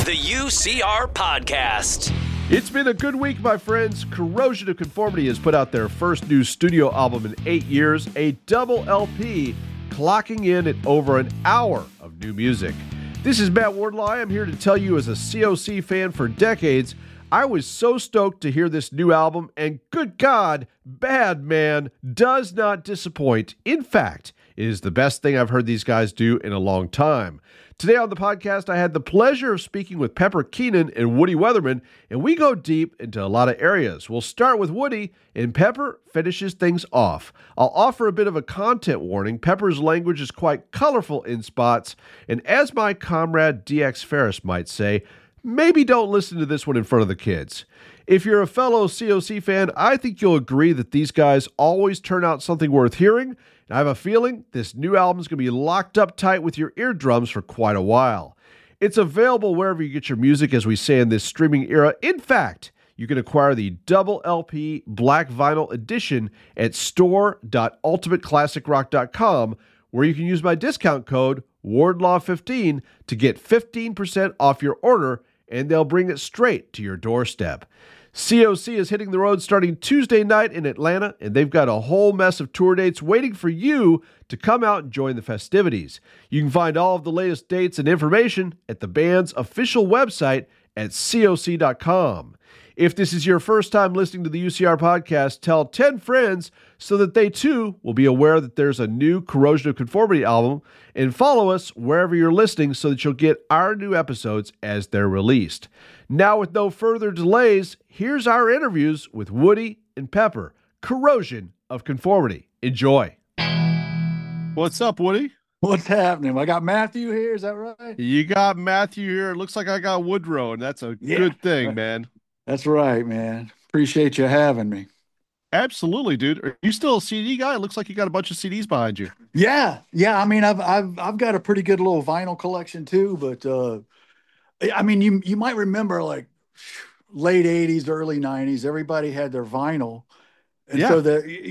The UCR Podcast. It's been a good week, my friends. Corrosion of Conformity has put out their first new studio album in 8 years, a double LP, clocking in at over an hour of new music. This is Matt Wardlaw. I'm here to tell you, as a COC fan for decades, I was so stoked to hear this new album, and good God, Bad Man does not disappoint. In fact, it is the best thing I've heard these guys do in a long time. Today on the podcast, I had the pleasure of speaking with Pepper Keenan and Woody Weatherman, and we go deep into a lot of areas. We'll start with Woody, and Pepper finishes things off. I'll offer a bit of a content warning. Pepper's language is quite colorful in spots, and as my comrade DX Ferris might say, maybe don't listen to this one in front of the kids. If you're a fellow COC fan, I think you'll agree that these guys always turn out something worth hearing. And I have a feeling this new album is going to be locked up tight with your eardrums for quite a while. It's available wherever you get your music, as we say in this streaming era. In fact, you can acquire the double LP black vinyl edition at store.ultimateclassicrock.com, where you can use my discount code Wardlaw15 to get 15% off your order, and they'll bring it straight to your doorstep. COC is hitting the road starting Tuesday night in Atlanta, and they've got a whole mess of tour dates waiting for you to come out and join the festivities. You can find all of the latest dates and information at the band's official website at coc.com. If this is your first time listening to the UCR podcast, tell 10 friends so that they too will be aware that there's a new Corrosion of Conformity album, and follow us wherever you're listening so that you'll get our new episodes as they're released. Now, with no further delays, here's our interviews with Woody and Pepper, Corrosion of Conformity. Enjoy. What's up, Woody? What's happening? I got Matthew here. Is that right? You got Matthew here. It looks like I got Woodrow, and that's a good thing, right. Man. That's right, man. Appreciate you having me. Absolutely, dude. Are you still a CD guy? It looks like you got a bunch of CDs behind you. Yeah. I mean, I've got a pretty good little vinyl collection too. But I mean, you might remember like late '80s, early '90s. Everybody had their vinyl, and so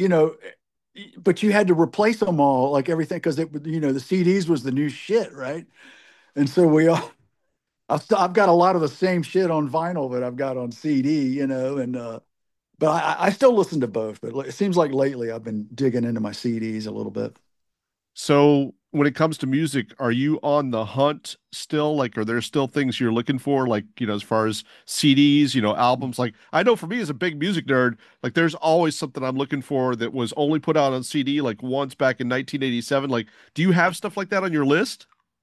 but you had to replace them all, like everything, because the CDs was the new shit, right? And so I've got a lot of the same shit on vinyl that I've got on CD, but I still listen to both. But it seems like lately I've been digging into my CDs a little bit. So when it comes to music, are you on the hunt still? Like, are there still things you're looking for? Like, as far as CDs, albums, like I know for me as a big music nerd, like there's always something I'm looking for that was only put out on CD like once back in 1987. Like, do you have stuff like that on your list?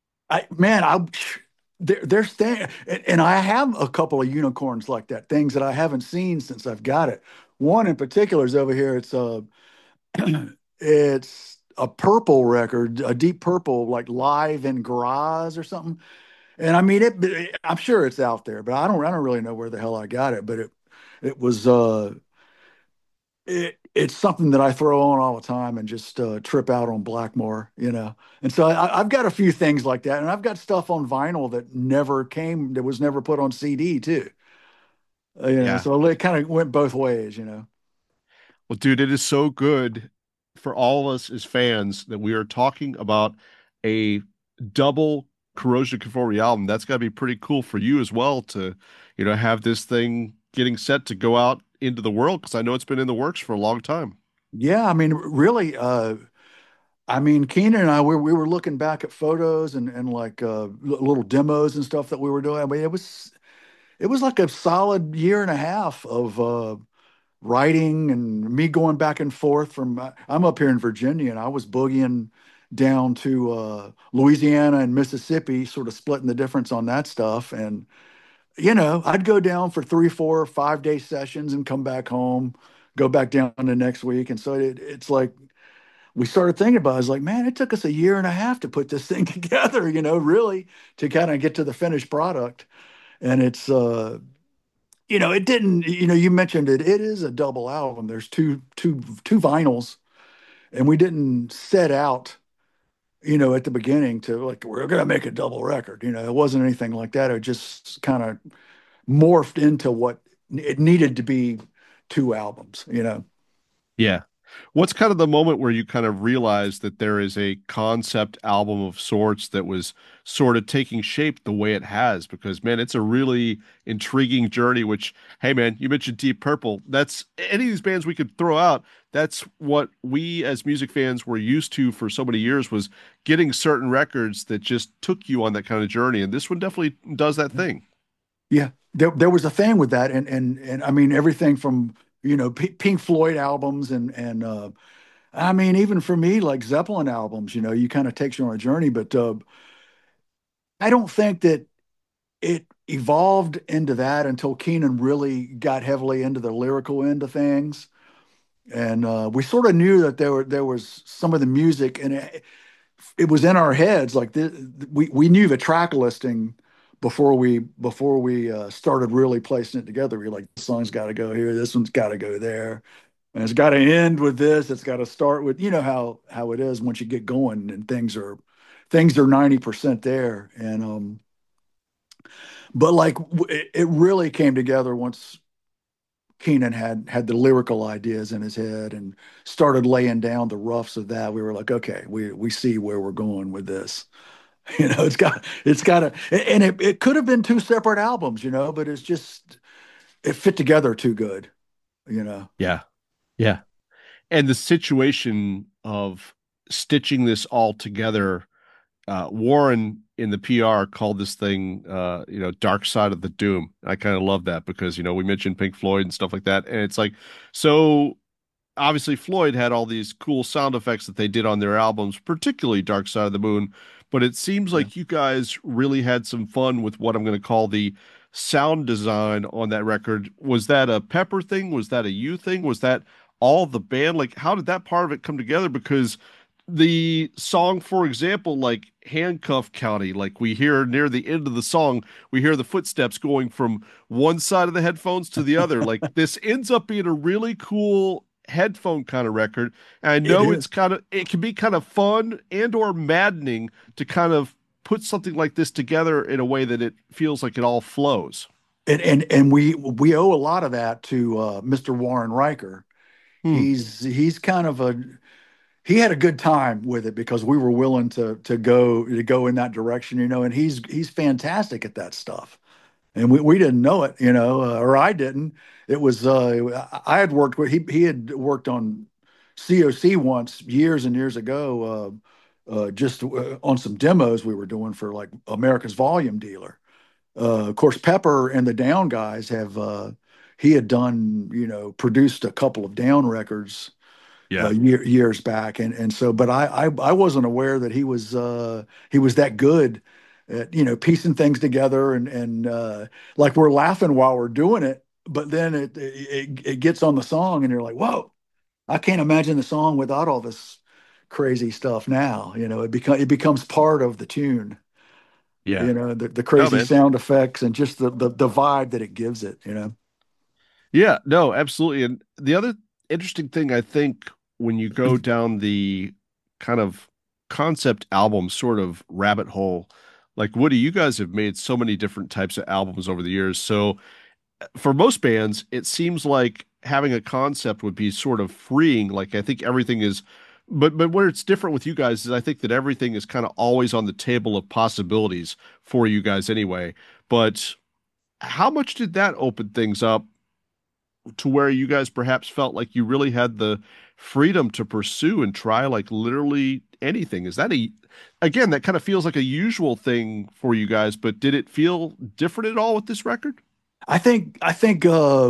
They're staying, and I have a couple of unicorns like that, things that I haven't seen since I've got it. One in particular is over here. It's it's a purple record, a deep purple, like Live in Graz or something. And I mean, I'm sure it's out there, but I don't really know where the hell I got it. But it was it's something that I throw on all the time and just trip out on Blackmore, And so I've got a few things like that, and I've got stuff on vinyl that was never put on CD too. So it kind of went both ways, Well, dude, it is so good for all of us as fans that we are talking about a double Corrosion of Conformity album. That's got to be pretty cool for you as well to, have this thing getting set to go out into the world, because I know it's been in the works for a long time. Yeah, I mean, really, Keenan and I, we were looking back at photos and like little demos and stuff that we were doing. I mean, it was like a solid year and a half of writing and me going back and forth I'm up here in Virginia, and I was boogieing down to Louisiana and Mississippi, sort of splitting the difference on that stuff. And I'd go down for 3, 4, 5 day sessions and come back home, go back down the next week. And so it's like, we started thinking about it. I was like, man, it took us a year and a half to put this thing together, really, to kind of get to the finished product. And it's, it didn't, you mentioned it is a double album. There's two vinyls, and we didn't set out, at the beginning to like, we're going to make a double record. It wasn't anything like that. It just kind of morphed into what it needed to be, 2 albums. Yeah. What's kind of the moment where you kind of realize that there is a concept album of sorts that was sort of taking shape the way it has? Because man, it's a really intriguing journey. Which, hey man, you mentioned Deep Purple. That's any of these bands we could throw out. That's what we as music fans were used to for so many years was getting certain records that just took you on that kind of journey. And this one definitely does that thing. Yeah, there was a thing with that, and I mean everything from Pink Floyd albums and I mean even for me like Zeppelin albums, you kind of takes you on a journey, but I don't think that it evolved into that until Keenan really got heavily into the lyrical end of things, and we sort of knew that there was some of the music and it was in our heads like we knew the track listing before we started really placing it together. We were like, this song's got to go here, this one's got to go there, and it's got to end with this, it's got to start with, how it is once you get going and things are 90% there. And but like it really came together once Keenan had the lyrical ideas in his head and started laying down the roughs of that. We were like, okay, we see where we're going with this. It's got a, and it could have been two separate albums, but it fit together too good, you know. Yeah. Yeah. And the situation of stitching this all together, Warren in the PR called this thing, Dark Side of the Doom. I kind of love that because, we mentioned Pink Floyd and stuff like that. And it's like, so obviously Floyd had all these cool sound effects that they did on their albums, particularly Dark Side of the Moon. But it seems Yeah. like you guys really had some fun with what I'm going to call the sound design on that record. Was that a Pepper thing? Was that a you thing? Was that all the band? Like, how did that part of it come together? Because the song, for example, like Handcuff County, like we hear near the end of the song, we hear the footsteps going from one side of the headphones to the other. Like this ends up being a really cool headphone kind of record. And I It know is. it can be kind of fun and or maddening to kind of put something like this together in a way that it feels like it all flows. And we owe a lot of that to Mr. Warren Riker. Hmm. He's kind of he had a good time with it because we were willing to go in that direction, and he's fantastic at that stuff. And we didn't know it, or I didn't. It was I had worked with he had worked on COC once years and years ago, just on some demos we were doing for like America's Volume Dealer. Of course, Pepper and the Down guys have he had done, produced a couple of Down records Yeah. years back, and so, but I wasn't aware that he was that good at piecing things together, and like we're laughing while we're doing it, but then it gets on the song, and you're like, whoa, I can't imagine the song without all this crazy stuff now. It becomes part of the tune. Yeah. The No, crazy man. sound effects and just the vibe that it gives it. Yeah, no, absolutely. And the other interesting thing, I think, when you go down the kind of concept album sort of rabbit hole, like Woody, you guys have made so many different types of albums over the years. So for most bands, it seems like having a concept would be sort of freeing. Like I think everything is, but where it's different with you guys is I think that everything is kind of always on the table of possibilities for you guys anyway. But how much did that open things up to where you guys perhaps felt like you really had the freedom to pursue and try like literally anything? Is that again, that kind of feels like a usual thing for you guys, but did it feel different at all with this record? I think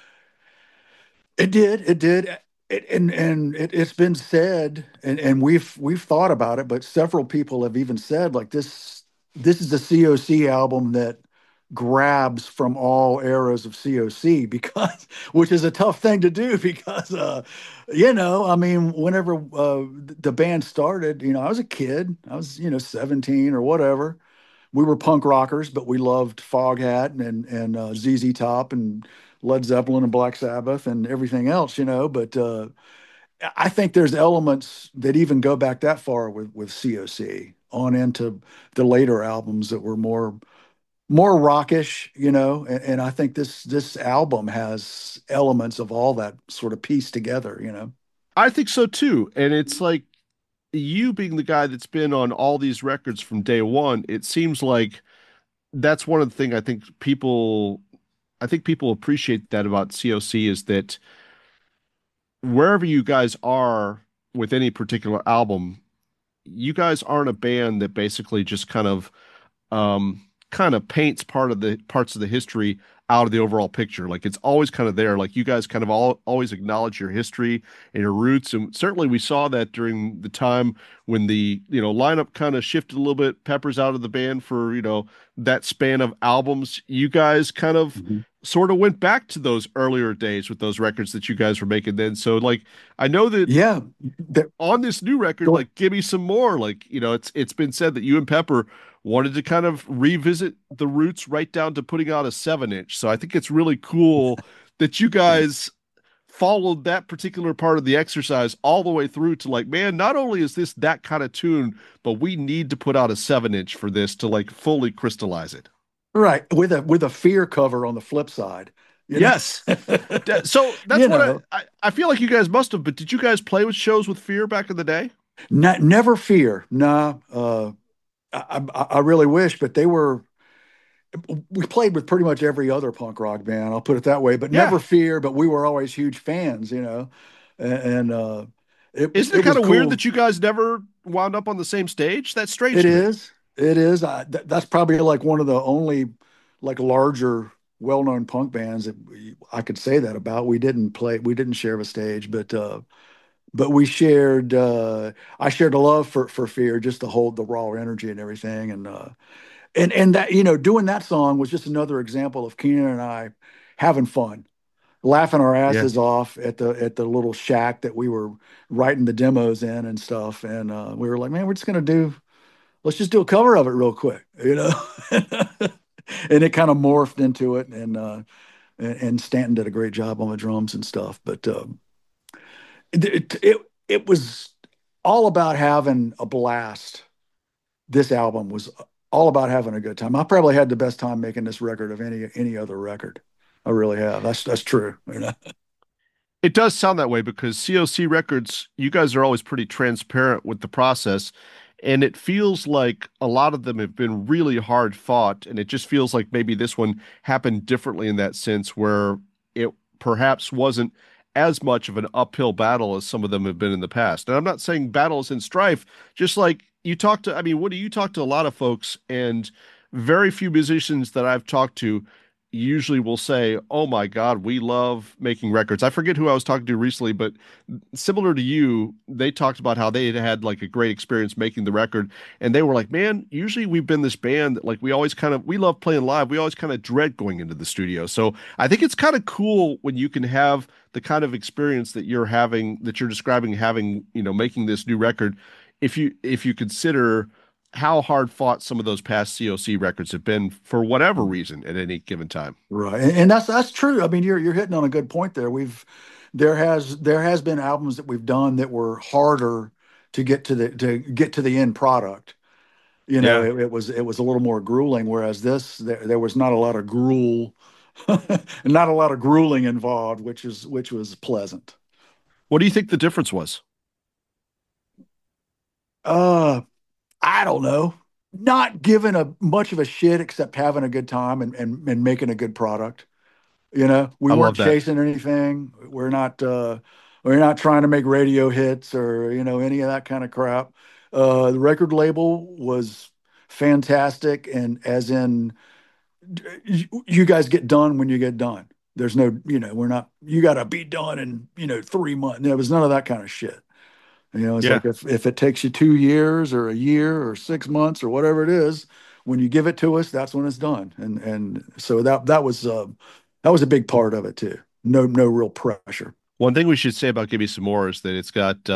it did. It's been said, and we've thought about it, but several people have even said like this is a COC album that grabs from all eras of COC, because which is a tough thing to do because I mean whenever the band started, I was a kid, I was 17 or whatever. We were punk rockers, but we loved Foghat and ZZ Top and Led Zeppelin and Black Sabbath and everything else, But I think there's elements that even go back that far with COC on into the later albums that were more rockish, and I think this album has elements of all that sort of pieced together. I think so too. And it's like you being the guy that's been on all these records from day one, it seems like that's one of the things I think people appreciate that about COC is that wherever you guys are with any particular album, you guys aren't a band that basically just kind of paints parts of the history out of the overall picture. Like it's always kind of there. Like you guys kind of always acknowledge your history and your roots. And certainly we saw that during the time when the, lineup kind of shifted a little bit. Pepper's out of the band for, that span of albums. You guys kind of Mhm. sort of went back to those earlier days with those records that you guys were making then. So like I know that Yeah. on this new record, Go like give me some more. Like, it's been said that you and Pepper wanted to kind of revisit the roots right down to putting out a 7-inch. So I think it's really cool that you ahead. guys followed that particular part of the exercise all the way through to like, man, not only is this that kind of tune, but we need to put out a 7-inch for this to like fully crystallize it. Right. With a fear cover on the flip side, you know. Yes. So that's You what know, I feel like you guys must have, but did you guys play with shows with Fear back in the day? never fear. Nah. I really wish, but we played with pretty much every other punk rock band, I'll put it that way, but Yeah. never fear, but we were always huge fans, you know. And Isn't it it was kind of weird cool. that you guys never wound up on the same stage? That's strange It to me. is. It is. That's probably like one of the only like larger well-known punk bands that I could say that about. We didn't share a stage, but we shared I shared a love for Fear, just to hold the raw energy and everything. And that, doing that song was just another example of Keenan and I having fun, laughing our Yeah. asses off at the little shack that we were writing the demos in and stuff. And we were like, man, let's just do a cover of it real quick, you know. And it kind of morphed into it, and Stanton did a great job on the drums and stuff. But it was all about having a blast. This album was all about having a good time. I probably had the best time making this record of any other record. I really have. That's true. You know? It does sound that way because COC Records, you guys are always pretty transparent with the process. And it feels like a lot of them have been really hard fought. And it just feels like maybe this one happened differently in that sense, where it perhaps wasn't as much of an uphill battle as some of them have been in the past. And I'm not saying battles and strife, just like I mean, Woody, you talk to a lot of folks, and very few musicians that I've talked to usually will say, "Oh my God, we love making records." I forget who I was talking to recently, but similar to you, they talked about how they had had like a great experience making the record, and they were like, "Man, usually we've been this band that like we love playing live. We always kind of dread going into the studio." So I think it's kind of cool when you can have the kind of experience that you're describing having, making this new record. If you consider how hard fought some of those past COC records have been for whatever reason at any given time. Right, and that's true. I mean, you're hitting on a good point there. There has been albums that we've done that were harder to get to the end product. Yeah. It was a little more grueling, whereas there was not a lot of not a lot of grueling involved, which was pleasant. What do you think the difference was? Uh, I don't know. Not giving a much of a shit except having a good time and making a good product. We I weren't love that. chasing anything. We're not trying to make radio hits or any of that kind of crap. The record label was fantastic, and as in, you guys get done when you get done. There's no, we're not. You got to be done in 3 months. There was none of that kind of shit. It's Yeah. like if it takes you 2 years or a year or 6 months or whatever it is, when you give it to us, that's when it's done. And so that was a big part of it too. No real pressure. One thing we should say about Give Me Some More is that it's got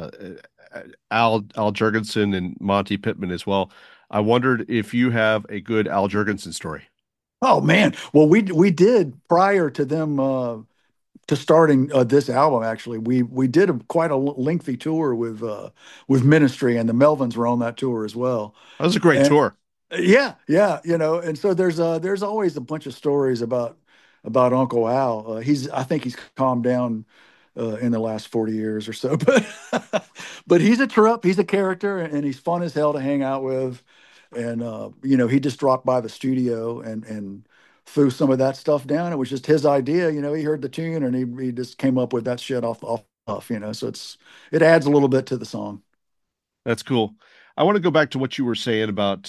Al Jurgensen and Monty Pittman as well. I wondered if you have a good Al Jurgensen story. Oh man, well we did prior to them to starting this album. Actually, we did quite a lengthy tour with Ministry, and the Melvins were on that tour as well. That was a great And tour. yeah, yeah, and so there's always a bunch of stories about Uncle Al. I think he's calmed down in the last 40 years or so. But he's a trip. He's a character, and he's fun as hell to hang out with. And he just dropped by the studio and threw some of that stuff down. It was just his idea. He heard the tune and he just came up with that shit off. So it adds a little bit to the song. That's cool. I want to go back to what you were saying about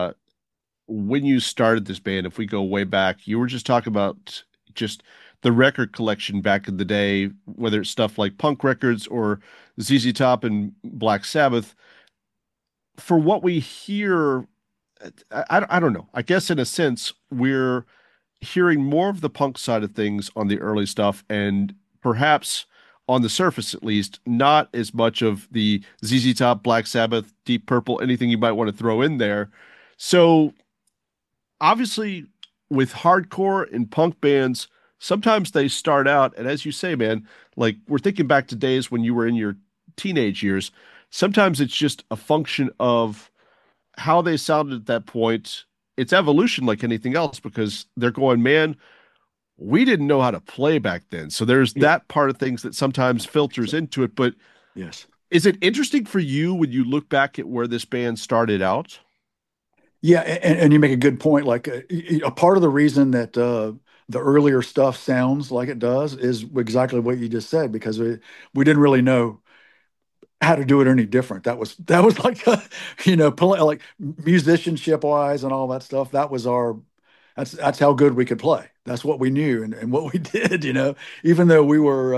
when you started this band. If we go way back, you were just talking about just the record collection back in the day, whether it's stuff like punk records or ZZ Top and Black Sabbath. For what we hear, I don't know. I guess in a sense, we're hearing more of the punk side of things on the early stuff, and perhaps on the surface at least, not as much of the ZZ Top, Black Sabbath, Deep Purple, anything you might want to throw in there. So obviously, with hardcore and punk bands, sometimes they start out, and as you say, man, like we're thinking back to days when you were in your teenage years. Sometimes it's just a function of how they sounded at that point. It's evolution like anything else because they're going, man, we didn't know how to play back then. So there's Yeah. that part of things that sometimes filters into it. But Yes. is it interesting for you when you look back at where this band started out? Yeah, and you make a good point. Like a part of the reason that the earlier stuff sounds like it does is exactly what you just said, because we didn't really know how to do it any different. That was like like musicianship wise and all that stuff. That's how good we could play. That's what we knew and what we did. Even though we were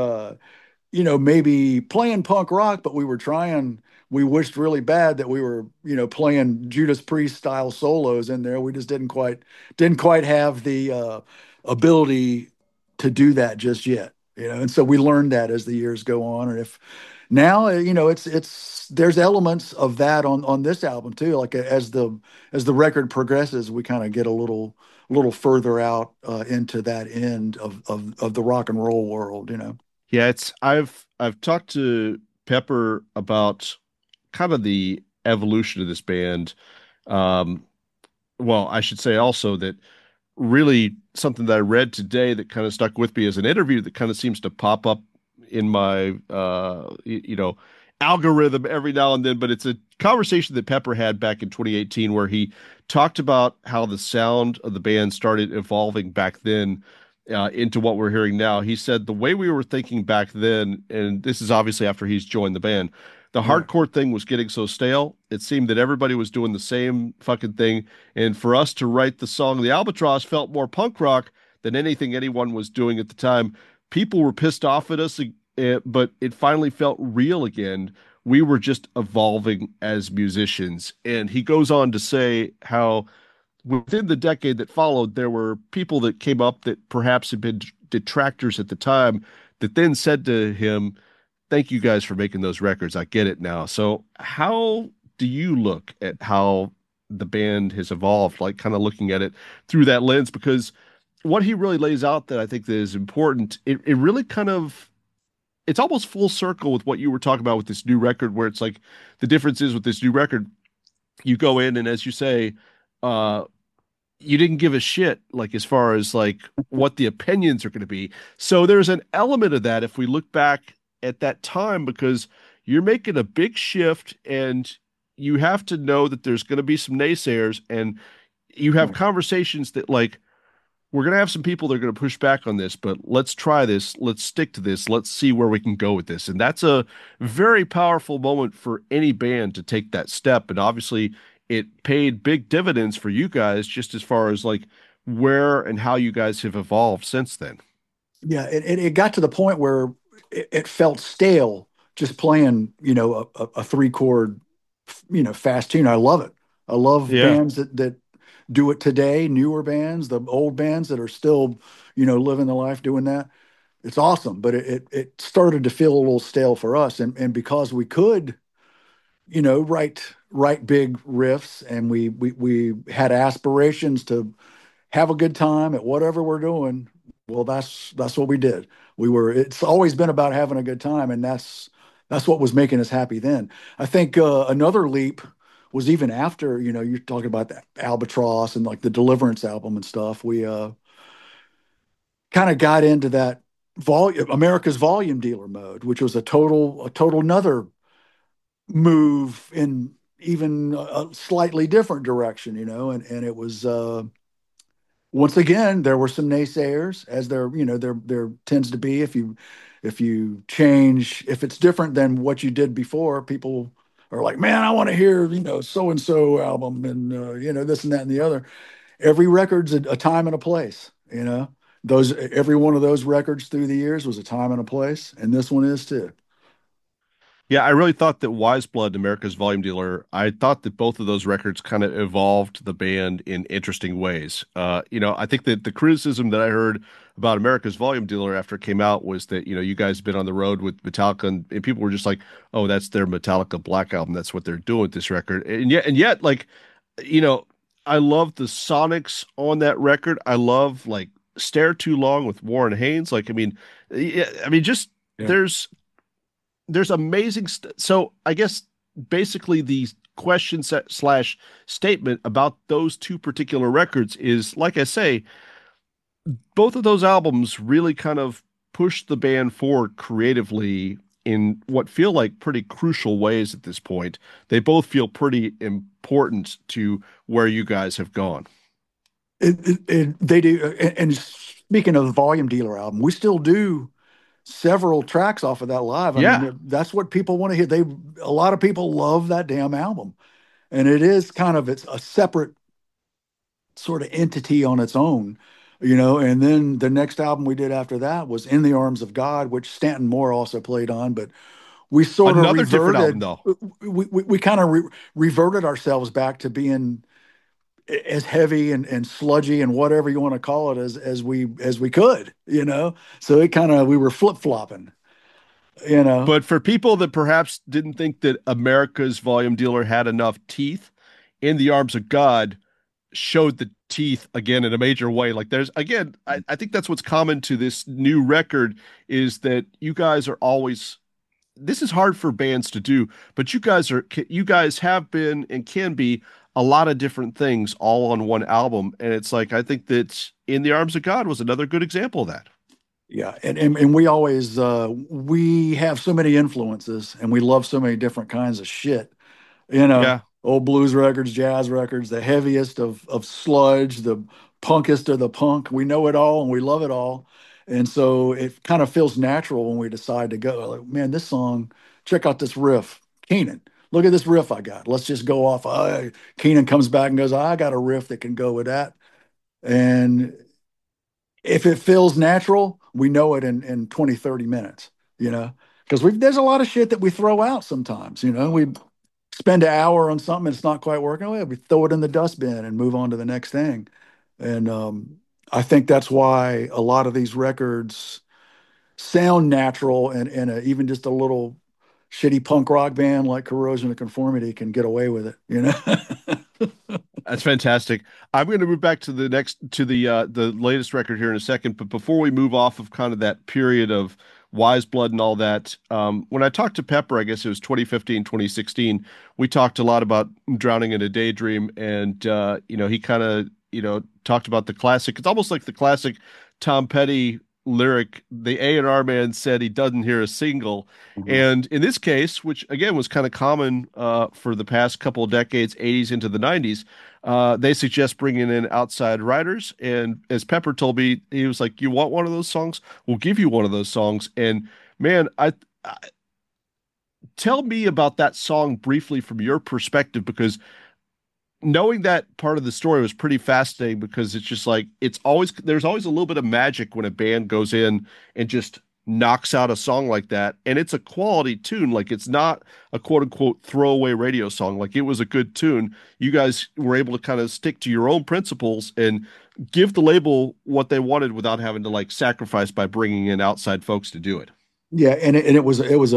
maybe playing punk rock, but we wished really bad that we were, playing Judas Priest style solos in there. We just didn't quite have the ability to do that just yet, and so we learned that as the years go on. And if now, there's elements of that on this album too. Like as the record progresses, we kind of get a little further out into that end of the rock and roll world. Yeah, I've talked to Pepper about kind of the evolution of this band. Um, well, I should say also that really something that I read today that kind of stuck with me as an interview that kind of seems to pop up in my algorithm every now and then, but it's a conversation that Pepper had back in 2018 where he talked about how the sound of the band started evolving back then into what we're hearing now. He said the way we were thinking back then, and this is obviously after he's joined the band, the Right. hardcore thing was getting so stale. It seemed that everybody was doing the same fucking thing. And for us to write the song, The Albatross felt more punk rock than anything anyone was doing at the time. People were pissed off at us, but it finally felt real again. We were just evolving as musicians. And he goes on to say how within the decade that followed, there were people that came up that perhaps had been detractors at the time that then said to him, thank you guys for making those records. I get it now. So how do you look at how the band has evolved, like kind of looking at it through that lens? Because what he really lays out that I think that is important, it really kind of it's almost full circle with what you were talking about with this new record, where it's like the difference is with this new record, you go in and as you say, uh, you didn't give a shit like as far as like what the opinions are going to be. So there's an element of that if we look back at that time because you're making a big shift and you have to know that there's going to be some naysayers and you have Right. conversations that like we're going to have some people that are going to push back on this, but let's try this. Let's stick to this. Let's see where we can go with this. And that's a very powerful moment for any band to take that step. And obviously, it paid big dividends for you guys, just as far as like where and how you guys have evolved since then. Yeah, it got to the point where it felt stale just playing, a three chord, fast tune. I love it. I love Yeah. bands that do it today, newer bands, the old bands that are still, living the life doing that. It's awesome, but it started to feel a little stale for us, and because we could, write big riffs, and we had aspirations to have a good time at whatever we're doing. Well, that's what we did. It's always been about having a good time, and that's what was making us happy then. I think another leap was even after, you're talking about the Albatross and like the Deliverance album and stuff. We kind of got into that volume America's Volume Dealer mode, which was a total another move in even a slightly different direction, and it was once again there were some naysayers, as there tends to be. If you change, if it's different than what you did before, people are like, man, I want to hear so and so album, and this and that and the other. Every record's a time and a place, those every one of those records through the years was a time and a place, and this one is too. Yeah, I really thought that Wise Blood, America's Volume Dealer, I thought that both of those records kind of evolved the band in interesting ways. I think that the criticism that I heard about America's Volume Dealer after it came out was that, you guys have been on the road with Metallica, and people were just like, oh, that's their Metallica Black Album. That's what they're doing with this record. And yet, like, you know, I love the sonics on that record. I love like Stare Too Long with Warren Haynes. Like, I mean, yeah, I mean, just Yeah. there's amazing so I guess basically the question set slash statement about those two particular records is, like I say, both of those albums really kind of pushed the band forward creatively in what feel like pretty crucial ways at this point. They both feel pretty important to where you guys have gone. They do, and speaking of the Volume Dealer album, we still do several tracks off of that live. I Yeah. mean, that's what people want to hear. A lot of people love that damn album, and it is it's a separate sort of entity on its own, And then the next album we did after that was In the Arms of God, which Stanton Moore also played on, but we sort of Another different album reverted. though. We kind of reverted ourselves back to being as heavy and sludgy and whatever you want to call it as we could, So it kind of we were flip flopping, you know. But for people that perhaps didn't think that America's Volume Dealer had enough teeth, In the Arms of God showed the teeth again in a major way. Like there's again, I think that's what's common to this new record is that you guys are always, this is hard for bands to do, but you guys have been and can be a lot of different things all on one album. And it's like I think that In the Arms of God was another good example of that. Yeah, and we always we have so many influences, and we love so many different kinds of shit. Yeah. Old blues records, jazz records, the heaviest of sludge, the punkest of the punk. We know it all and we love it all. And so it kind of feels natural when we decide to go, like, man, this song, check out this riff. Keenan, look at this riff I got. Let's just go off. Keenan comes back and goes, I got a riff that can go with that. And if it feels natural, we know it in 20, 30 minutes, because there's a lot of shit that we throw out sometimes, we spend an hour on something and it's not quite working. Well, we throw it in the dustbin and move on to the next thing. And I think that's why a lot of these records sound natural, and even just a little shitty punk rock band like Corrosion of Conformity can get away with it. That's fantastic. I'm going to move back to the latest record here in a second, but before we move off of kind of that period of Wise Blood and all that, when I talked to Pepper, I guess it was 2015, 2016, we talked a lot about Drowning in a Daydream, and he kind of talked about the classic. It's almost like the classic Tom Petty lyric. The A&R man said he doesn't hear a single, Mhm. and in this case, which again was kind of common for the past couple of decades, 80s into the 90s, they suggest bringing in outside writers. And as Pepper told me, he was like, "You want one of those songs? We'll give you one of those songs." And man, I tell me about that song briefly from your perspective, because knowing that part of the story was pretty fascinating, because it's just like there's always a little bit of magic when a band goes in and just knocks out a song like that, and it's a quality tune. Like it's not a quote unquote throwaway radio song. Like it was a good tune. You guys were able to kind of stick to your own principles and give the label what they wanted without having to like sacrifice by bringing in outside folks to do it. Yeah, and it was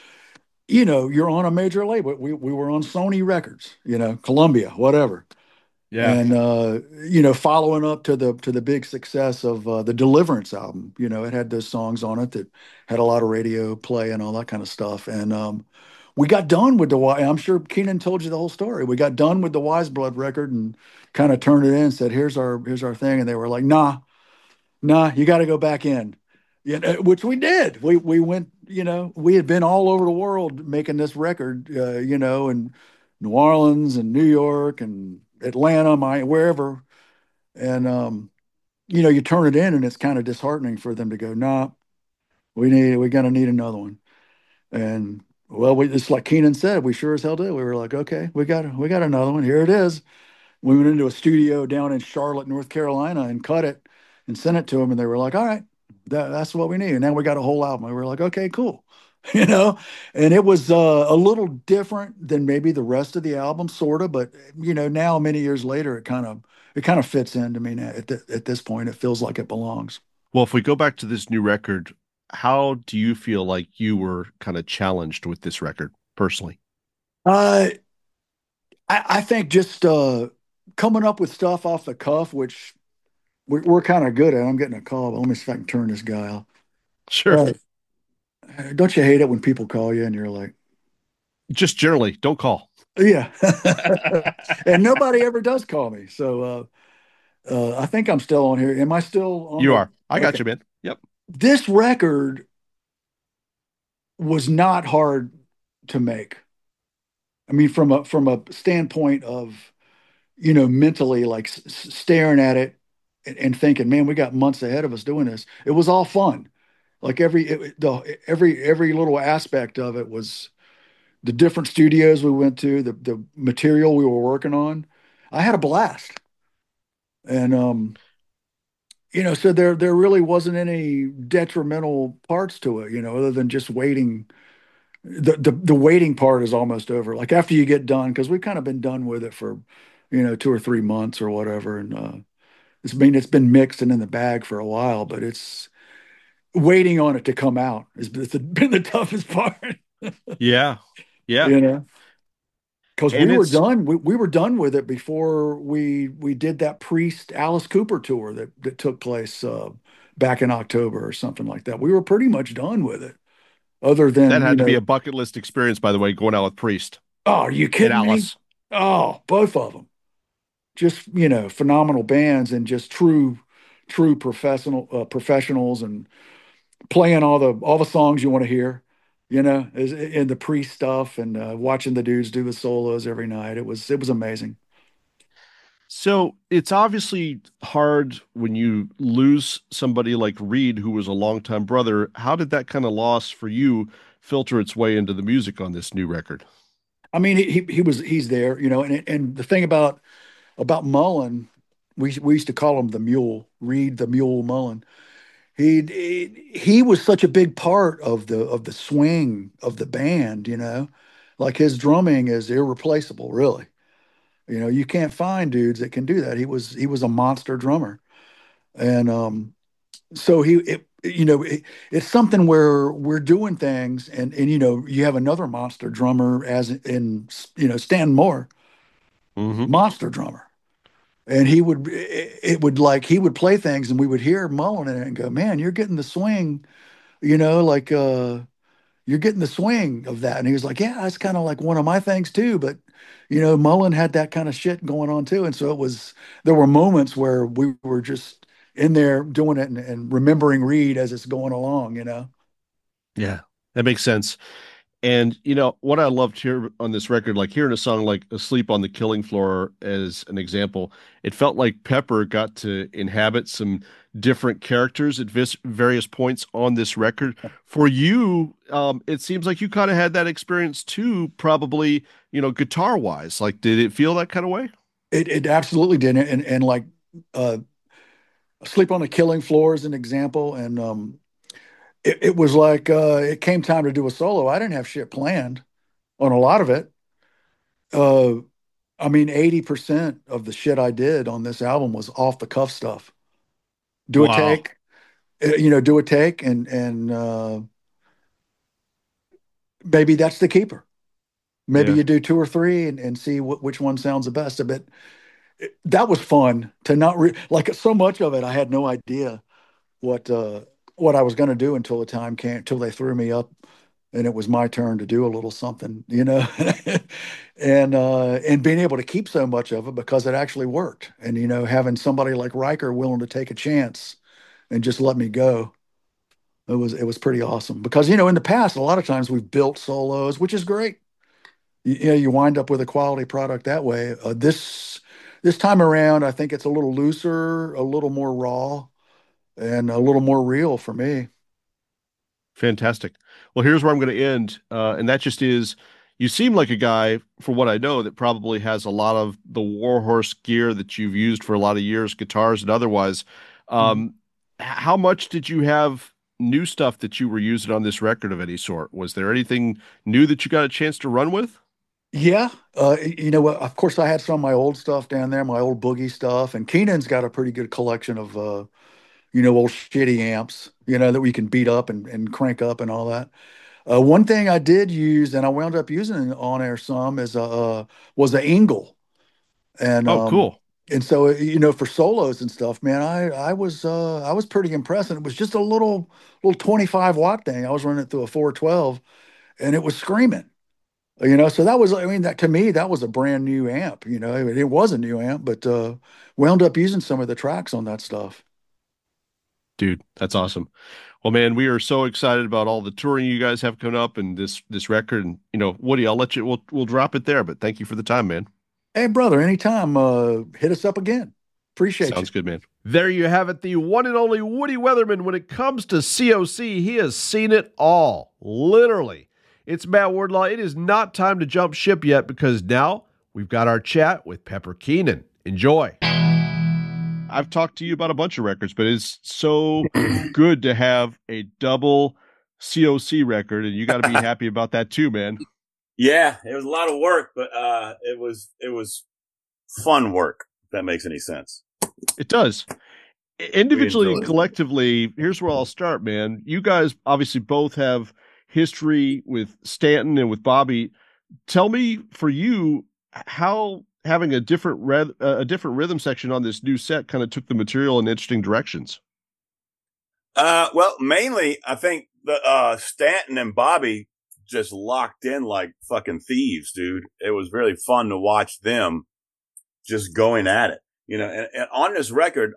you're on a major label. We were on Sony Records, Columbia, whatever. Yeah. And following up to the big success of the Deliverance album, it had those songs on it that had a lot of radio play and all that kind of stuff. And we got done with I'm sure Keenan told you the whole story. We got done with the Wise Blood record and kind of turned it in and said, here's our thing. And they were like, nah, you got to go back in. which we did. We went, we had been all over the world making this record, in New Orleans and New York and Atlanta, wherever. And you turn it in and it's kind of disheartening for them to go, nah, we're gonna need another one. And well, it's like Keenan said, we sure as hell did. We were like, okay, we got another one. Here it is. We went into a studio down in Charlotte, North Carolina, and cut it and sent it to them, and they were like, "All right, that's what we need." And now we got a whole album. We were like, "Okay, cool," you know. And it was a little different than maybe the rest of the album, sort of. But now many years later, it kind of fits into me now. At this point, it feels like it belongs. Well, if we go back to this new record, how do you feel like you were kind of challenged with this record personally? Uh, I think just coming up with stuff off the cuff, which we're kind of good at. I'm getting a call, but let me see if I can turn this guy off. Sure. Uh, don't you hate it when people call you and you're like, Just generally, don't call. yeah. And nobody ever does call me. So I think I'm still on here. Am I still on You the? are. I got Okay. you, man. Yep. This record was not hard to make. I mean, from a standpoint of, mentally like staring at it and thinking, man, we got months ahead of us doing this. It was all fun. Like every little aspect of it was the different studios we went to, the material we were working on. I had a blast. And so there really wasn't any detrimental parts to it, other than just waiting. The waiting part is almost over. Like after you get done, because we've kind of been done with it for, 2 or 3 months or whatever. And it's been mixed and in the bag for a while, but it's waiting on it to come out has been the toughest part. Yeah. Yeah. you know. Because And we were it's done, we were done with it before we did that Priest Alice Cooper tour that took place back in October or something like that. We were pretty much done with it. Other that than, had to be a bucket list experience, by the way, going out with Priest oh, are you and kidding me? Alice. Oh, both of them, just phenomenal bands and just true professionals and playing all the songs you want to hear. In the Priest stuff and watching the dudes do the solos every night. It was amazing. So it's obviously hard when you lose somebody like Reed, who was a longtime brother. How did that kind of loss for you filter its way into the music on this new record? I mean, he's there, and the thing about Mullen, we used to call him the Mule, Reed the Mule Mullen. He was such a big part of the swing of the band, like his drumming is irreplaceable, really. You can't find dudes that can do that. He was a monster drummer, and so it's something where we're doing things, and you have another monster drummer as in Stan Moore, Hmm. monster drummer. And he would play things and we would hear Mullen in it and go, man, you're getting the swing, like you're getting the swing of that. And he was like, yeah, that's kind of like one of my things too. But Mullen had that kind of shit going on too. And so there were moments where we were just in there doing it and remembering Reed as it's going along. Yeah, that makes sense. And what I loved here on this record, like hearing a song like "Asleep on the Killing Floor" as an example, it felt like Pepper got to inhabit some different characters at various points on this record. For you, it seems like you kind of had that experience too, probably, guitar wise. Like, did it feel that kind of way? It absolutely did. And like, uh, Sleep on the Killing Floor is an example. And it was like it came time to do a solo. I didn't have shit planned on a lot of it. Uh, I mean, 80% of the shit I did on this album was off the cuff stuff. Do a Wow. take, do a take, and maybe that's the keeper. Maybe Yeah. you do two or three and see which one sounds the best. But that was fun to not like so much of it. I had no idea what uh, what I was going to do until the time came, until they threw me up and it was my turn to do a little something, and being able to keep so much of it because it actually worked, and having somebody like Riker willing to take a chance and just let me go. It was pretty awesome because, in the past, a lot of times we've built solos, which is great. You wind up with a quality product that way. This time around, I think it's a little looser, a little more raw, and a little more real for me. Fantastic. Well, here's where I'm going to end, and that just is, you seem like a guy, for what I know, that probably has a lot of the Warhorse gear that you've used for a lot of years, guitars and otherwise. Mhm. How much did you have new stuff that you were using on this record of any sort? Was there anything new that you got a chance to run with? Yeah, you know what? Of course, I had some of my old stuff down there, my old boogie stuff, and Keenan's got a pretty good collection of old shitty amps, that we can beat up and crank up and all that. One thing I did use, and I wound up using on air some, is was a Engel, and Oh, um, cool. and so for solos and stuff, man, I was pretty impressed, and it was just a little 25-watt thing. I was running it through a 412, and it was screaming. So that was, I mean, that to me, that was a brand new amp. It was a new amp, but wound up using some of the tracks on that stuff. Dude, that's awesome. Well, man, we are so excited about all the touring you guys have coming up and this record. And Woody, I'll let you. We'll drop it there. But thank you for the time, man. Hey, brother, anytime, hit us up again. Appreciate you. Sounds good, man. There you have it, the one and only Woody Weatherman. When it comes to COC, he has seen it all, literally. It's Matt Wardlaw. It is not time to jump ship yet because now we've got our chat with Pepper Keenan. Enjoy. I've talked to you about a bunch of records, but it's so good to have a double COC record, and you got to be happy about that too, man. Yeah, it was a lot of work, but it was fun work, if that makes any sense. It does. Individually and collectively, here's where I'll start, man. You guys obviously both have history with Stanton and with Bobby. Tell me, for you, how having a different rhythm section on this new set kind of took the material in interesting directions. Well, mainly I think the Stanton and Bobby just locked in like fucking thieves, dude. It was really fun to watch them just going at it, and on this record,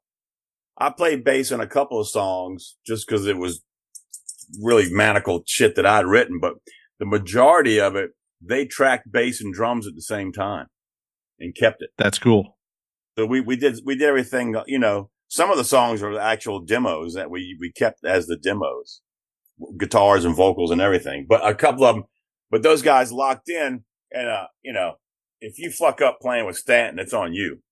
I played bass on a couple of songs just because it was really maniacal shit that I'd written, but the majority of it, they tracked bass and drums at the same time and kept it. That's cool. So we did everything, some of the songs are actual demos that we kept as the demos, guitars and vocals and everything, but a couple of them, but those guys locked in and, if you fuck up playing with Stanton, it's on you,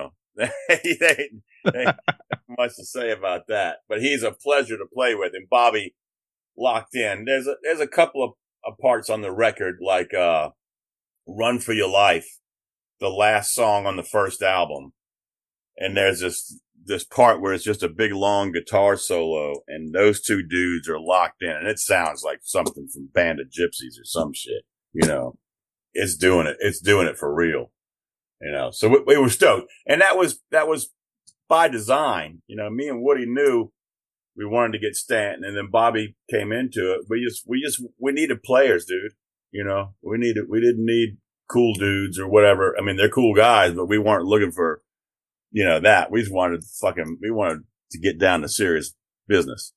they much to say about that, but he's a pleasure to play with. And Bobby locked in. There's a couple of parts on the record, like, Run for Your Life, the last song on the first album. And there's this part where it's just a big long guitar solo and those two dudes are locked in and it sounds like something from Band of Gypsies or some shit, it's doing it for real, so we were stoked. And that was by design, me and Woody knew we wanted to get Stanton and then Bobby came into it. We needed players, dude. We didn't need cool dudes or whatever. I mean, they're cool guys, but we weren't looking for, that. We just wanted to get down to serious business,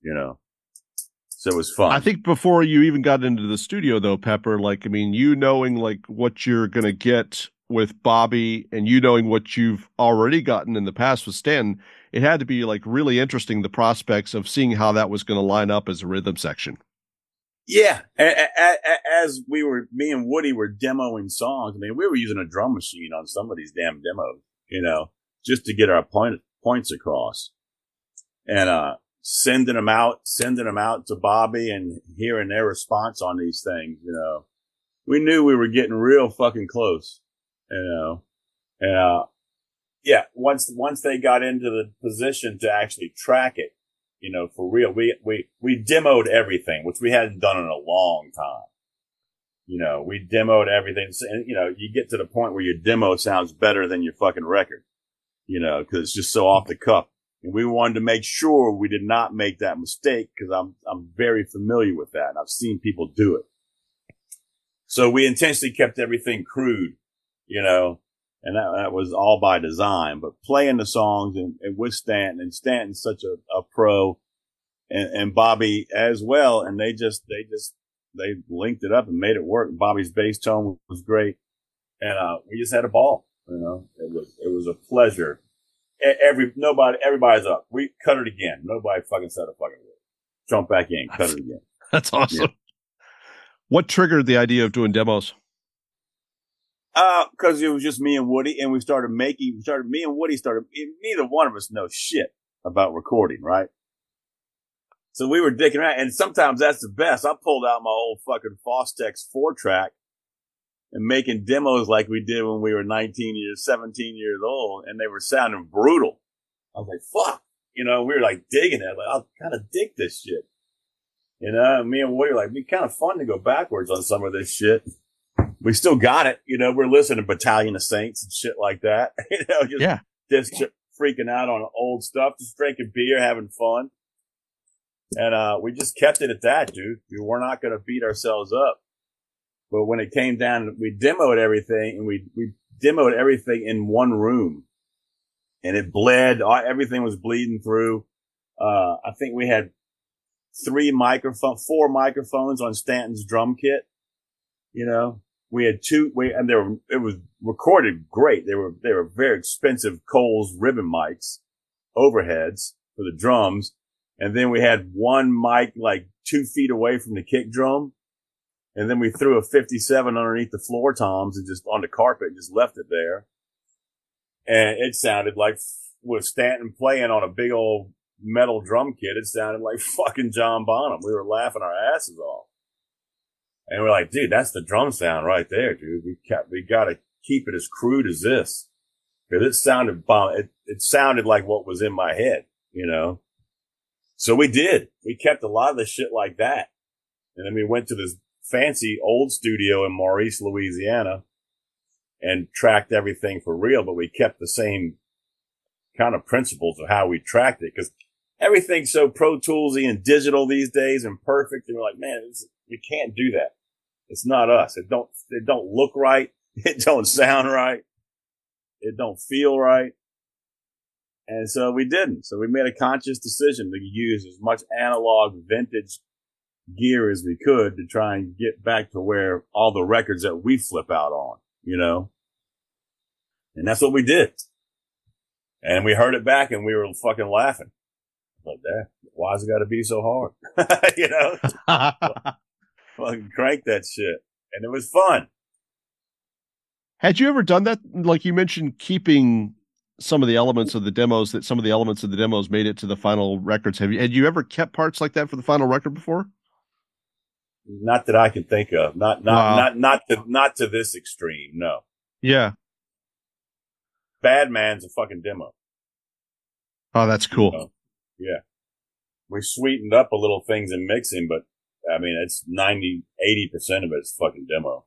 So it was fun. I think before you even got into the studio though, Pepper, you knowing what you're going to get with Bobby and you knowing what you've already gotten in the past with Stanton, it had to be really interesting, the prospects of seeing how that was going to line up as a rhythm section. Yeah. As me and Woody were demoing songs, I mean, we were using a drum machine on some of these damn demos, just to get our points across and, sending them out to Bobby and hearing their response on these things, we knew we were getting real fucking close, and, yeah, once they got into the position to actually track it, for real, we demoed everything, which we hadn't done in a long time. We demoed everything. And, you get to the point where your demo sounds better than your fucking record, cause it's just so off the cuff. And we wanted to make sure we did not make that mistake because I'm very familiar with that and I've seen people do it. So we intentionally kept everything crude, and that was all by design, but playing the songs and with Stanton, and Stanton's such a pro, and Bobby as well. And they linked it up and made it work. Bobby's bass tone was great. And, we just had a ball, you know, it was a pleasure. Everybody's up. We cut it again. Nobody fucking said a fucking word. Jump back in, cut it again. That's awesome. Yeah. What triggered the idea of doing demos? Cause it was just me and Woody, and neither one of us know shit about recording, right? So we were dicking around, and sometimes that's the best. I pulled out my old fucking Fostex 4-track and making demos like we did when we were 17 years old, and they were sounding brutal. I was like, fuck. You know, we were like digging it. Like, I kind of dig this shit. You know, and me and Woody were like, it'd be kind of fun to go backwards on some of this shit. We still got it. You know, we're listening to Battalion of Saints and shit like that. You know, just freaking out on old stuff, just drinking beer, having fun. And, we just kept it at that, dude. We were not going to beat ourselves up. But when it came down, we demoed everything, and we demoed everything in one room, and it bled. Everything was bleeding through. I think we had 4 microphones on Stanton's drum kit. You know, we had 2, and it was recorded great. They were very expensive Coles ribbon mics, overheads for the drums. And then we had one mic like 2 feet away from the kick drum. And then we threw a 57 underneath the floor toms and just on the carpet and just left it there. And it sounded like, with Stanton playing on a big old metal drum kit, it sounded like fucking John Bonham. We were laughing our asses off. And we're like, dude, that's the drum sound right there, dude. We gotta keep it as crude as this. Cause it sounded it sounded like what was in my head, you know? So we did. We kept a lot of the shit like that. And then we went to this fancy old studio in Maurice, Louisiana, and tracked everything for real, but we kept the same kind of principles of how we tracked it, because everything's so Pro Toolsy and digital these days and perfect. And we're like, man, we can't do that. It's not us. It don't look right. It don't sound right. It don't feel right. And so we didn't. So we made a conscious decision to use as much analog vintage gear as we could to try and get back to where all the records that we flip out on, you know? And that's what we did. And we heard it back and we were fucking laughing. Like that. Why's it gotta be so hard? You know? Fucking crank that shit. And it was fun. Had you ever done that? Like you mentioned, keeping some of the elements of the demos, that some of the elements of the demos made it to the final records. Had you ever kept parts like that for the final record before? Not that I can think of. Not to this extreme. No. Yeah. Bad Man's a fucking demo. Oh, that's cool. You know? Yeah. We sweetened up a little things in mixing, but I mean, it's 80% of it's fucking demo.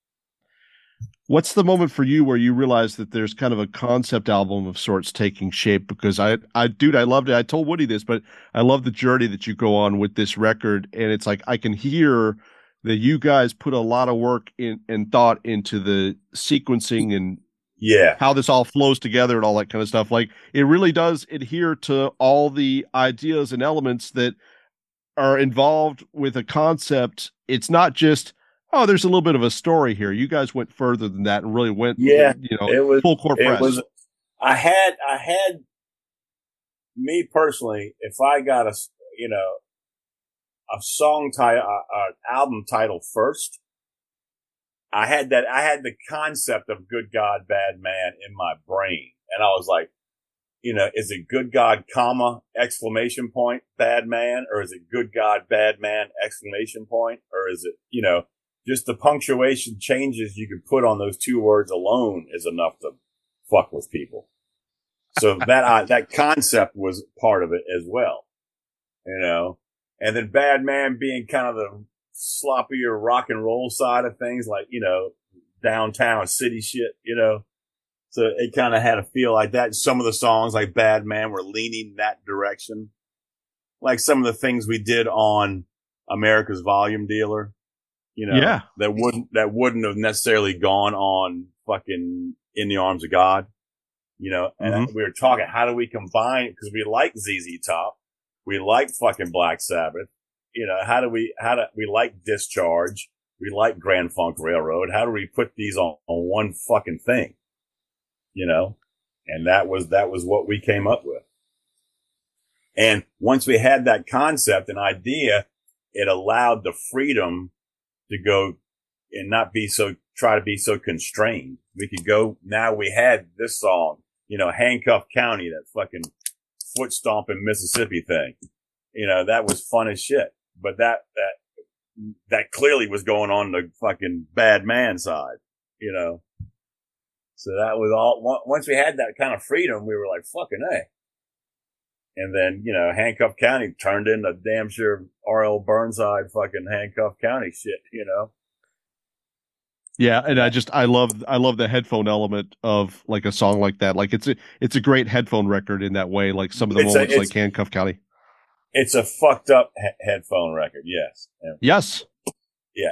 What's the moment for you where you realize that there's kind of a concept album of sorts taking shape? Because I loved it. I told Woody this, but I love the journey that you go on with this record. And it's like, I can hear that you guys put a lot of work in and thought into the sequencing and how this all flows together and all that kind of stuff. Like, it really does adhere to all the ideas and elements that are involved with a concept. It's not just, oh, there's a little bit of a story here. You guys went further than that and really went, it was full court press. I had me personally, if I got a song title, an album title first, I had the concept of Good God, Bad Man in my brain. And I was like, is it Good God, comma, exclamation point, Bad Man? Or is it Good God, Bad Man, exclamation point? Or is it, just the punctuation changes you could put on those 2 words alone is enough to fuck with people. So that concept was part of it as well, and then Bad Man being kind of the sloppier rock and roll side of things, like, downtown city shit, so it kind of had a feel like that. Some of the songs like Bad Man were leaning that direction. Like some of the things we did on America's Volume Dealer. That wouldn't have necessarily gone on fucking In the Arms of God, and we were talking, how do we combine, because we like ZZ Top. We like fucking Black Sabbath. You know, we like Discharge. We like Grand Funk Railroad. How do we put these on one fucking thing? You know? And that was what we came up with. And once we had that concept and idea, it allowed the freedom to go and not try to be so constrained. We could go, now we had this song, you know, Handcuff County, that fucking foot stomping Mississippi thing. You know, that was fun as shit. But that clearly was going on the fucking bad man side, you know. So that was all, once we had that kind of freedom, we were like, fucking A. And then, you know, Handcuff County turned into damn sure R.L. Burnside fucking Handcuff County shit, you know. Yeah, and I love the headphone element of like a song like that. Like it's a great headphone record in that way. Like some of the moments like Handcuff County. It's a fucked up headphone record. Yes. Yes. Yeah.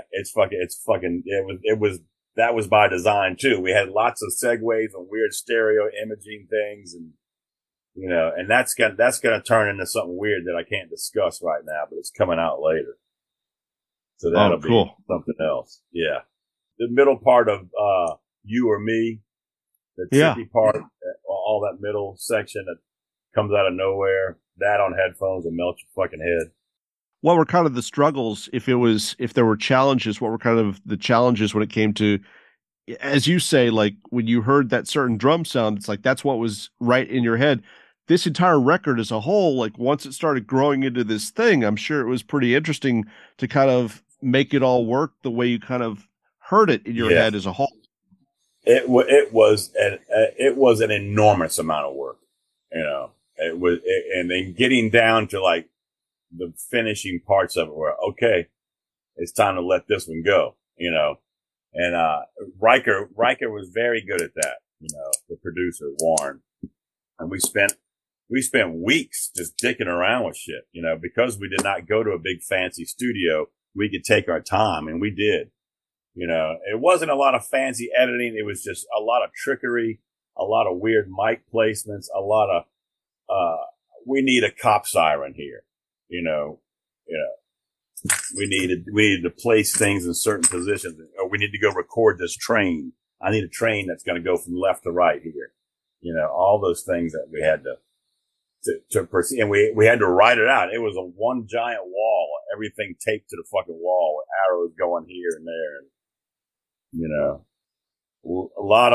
That was by design too. We had lots of segues and weird stereo imaging things, and you know, and that's gonna turn into something weird that I can't discuss right now, but it's coming out later. So that'll be something else. Yeah. The middle part of You or Me, the tricky part, all that middle section that comes out of nowhere, that on headphones will melt your fucking head. What were kind of the struggles, if there were challenges, what were kind of the challenges when it came to, as you say, like when you heard that certain drum sound, it's like that's what was right in your head. This entire record as a whole, like once it started growing into this thing, I'm sure it was pretty interesting to kind of make it all work the way you kind of heard it in your head as a whole. It was an enormous amount of work, you know. And then getting down to like the finishing parts of it where, okay, it's time to let this one go, you know. And Riker was very good at that, you know, the producer, Warren. And we spent weeks just dicking around with shit, you know, because we did not go to a big fancy studio. We could take our time, and we did. You know, it wasn't a lot of fancy editing. It was just a lot of trickery, a lot of weird mic placements, a lot of, we need a cop siren here. You know, we needed to place things in certain positions, or we need to go record this train. I need a train that's going to go from left to right here. You know, all those things that we had to proceed, and we had to write it out. It was a one giant wall, everything taped to the fucking wall with arrows going here and there. And, you know, a lot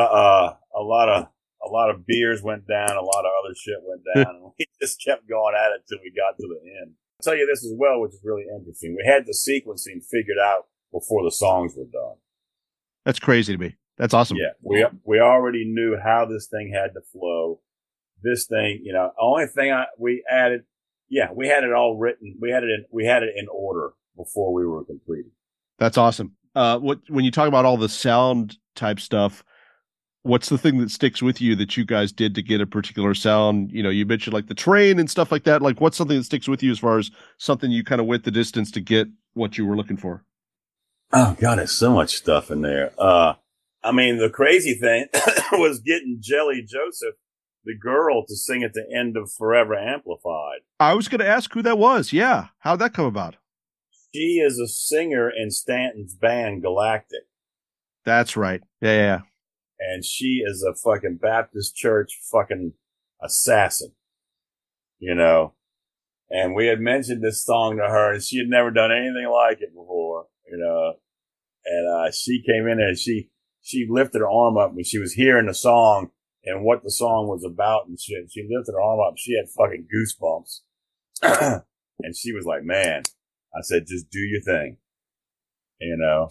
of beers went down, a lot of other shit went down, and we just kept going at it till we got to the end. I'll tell you this as well, which is really interesting. We had the sequencing figured out before the songs were done. That's crazy to me. That's awesome. Yeah, we already knew how this thing had to flow. This thing, you know, only thing we added, we had it all written. We had it in order before we were completed. That's awesome. When you talk about all the sound type stuff, what's the thing that sticks with you that you guys did to get a particular sound? You know, you mentioned like the train and stuff like that. Like, what's something that sticks with you as far as something you kind of went the distance to get what you were looking for? Oh God, there's so much stuff in there. I mean, the crazy thing was getting Jelly Joseph, the girl, to sing at the end of Forever Amplified. I was going to ask who that was. Yeah. How'd that come about? She is a singer in Stanton's band Galactic. That's right. Yeah. And she is a fucking Baptist church fucking assassin, you know. And we had mentioned this song to her, and she had never done anything like it before, you know. And she came in and she lifted her arm up when she was hearing the song and what the song was about and shit. She lifted her arm up. She had fucking goosebumps. And she was like, man, I said, just do your thing. You know,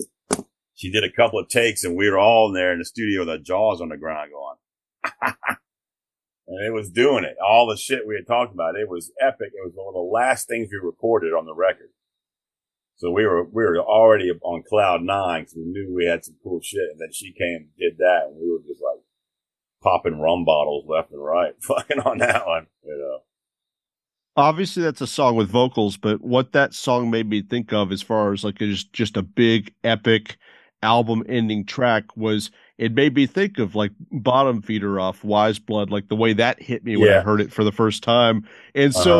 she did a couple of takes and we were all in there in the studio with our jaws on the ground going, and it was doing it. All the shit we had talked about, it was epic. It was one of the last things we recorded on the record. So we were already on cloud nine because we knew we had some cool shit. And then she came and did that, and we were just like popping rum bottles left and right, fucking on that one, you know. Obviously, that's a song with vocals, but what that song made me think of as far as like just a big, epic album-ending track was, it made me think of like Bottom Feeder off Wise Blood, like the way that hit me when I heard it for the first time. And so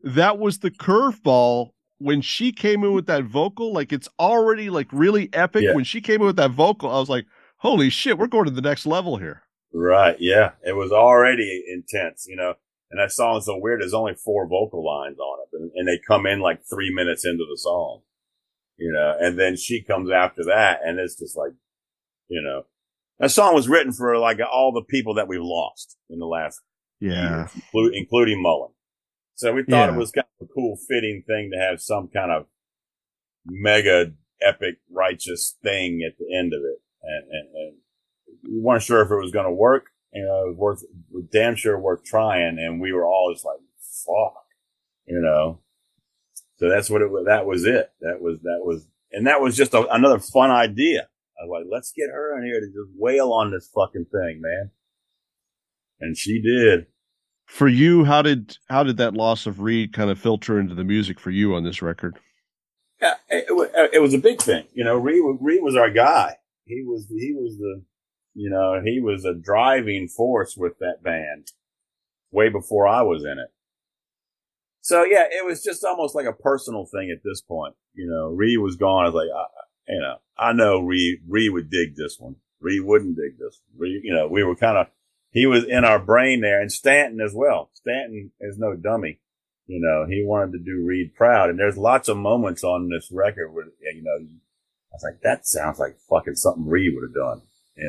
that was the curveball when she came in with that vocal. Like, it's already like really epic. Yeah. When she came in with that vocal, I was like, holy shit, we're going to the next level here. Right. Yeah. It was already intense, you know, and that song's so weird. There's only 4 vocal lines on it, and they come in like 3 minutes into the song, you know, and then she comes after that, and it's just like, you know, that song was written for like all the people that we've lost in the last years, including Mullen. So we thought it was kind of a cool, fitting thing to have some kind of mega epic righteous thing at the end of it. And we weren't sure if it was going to work. You know, it was damn sure worth trying. And we were all just like, fuck, you know. So that's what it was. That was it. That was just another fun idea. I was like, let's get her in here to just wail on this fucking thing, man. And she did. For you, how did that loss of Reed kind of filter into the music for you on this record? Yeah, it was a big thing. You know, Reed was our guy. He was the, you know, he was a driving force with that band way before I was in it. So yeah, it was just almost like a personal thing at this point. You know, Reed was gone. I was like, I know Reed would dig this one. Reed wouldn't dig this one. Reed, you know, we were kind of, he was in our brain there, and Stanton as well. Stanton is no dummy. You know, he wanted to do Reed proud. And there's lots of moments on this record where, you know, I was like, that sounds like fucking something Reed would have done. You